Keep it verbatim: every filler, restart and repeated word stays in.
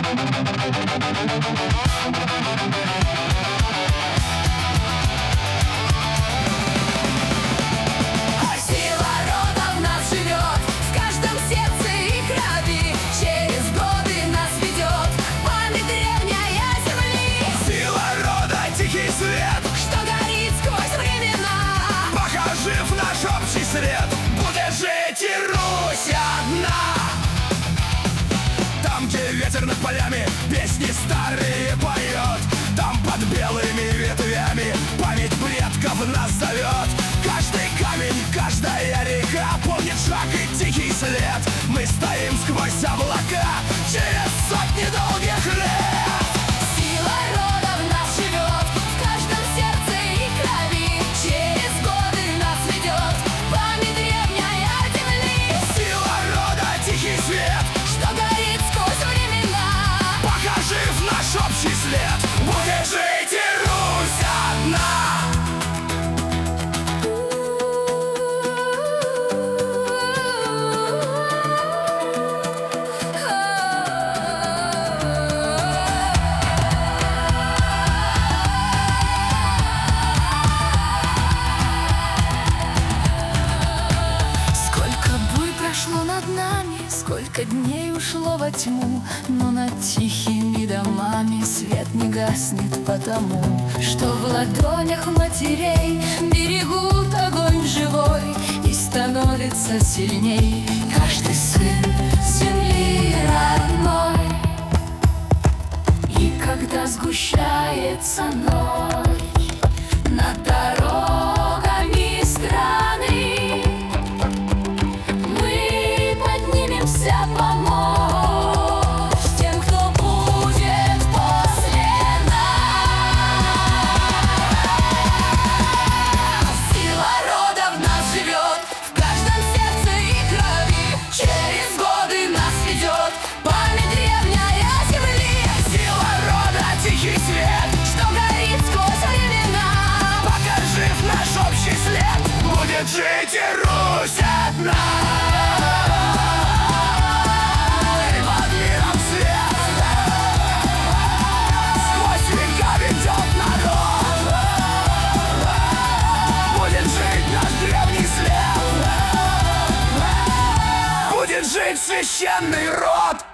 Сила рода в нас живет, в каждом сердце и крови, через годы нас ведет память древняя земли. Сила рода — тихий свет, Что горит сквозь времена, покажи в наш общий след. Будет жить и Русь одна. Там, где ветер над полями песни старые поет, там под белыми ветвями память предков нас зовет. Каждый камень, каждая река помнит шаг и тихий след. Мы стоим сквозь облака через сотни долгих лет. сила рода в нас живет, в каждом сердце и крови, через годы нас ведет память древняя земли. Сила рода — тихий свет, Что горит сквозь времена, покажи в наш общий след. Будет жить и Русь одна. Сколько бурь прошло над нами, сколько дней ушло во тьму, но над тихими домами свет не гаснет потому, что в ладонях матерей берегут огонь живой и становится сильней каждый сын земли родной. И когда сгущается ночь над дорогами страны, мы поднимемся помочь тем, кто будет после нас. Сила рода в нас живет, в каждом сердце и крови, через годы нас ведет память древняя земли. Сила рода — тихий свет, Что горит сквозь времена, покажи в наш общий след. Будет жить и Русь одна. И под миром свет сквозь века ведет народ. Будет жить наш древний след, будет жить священный род.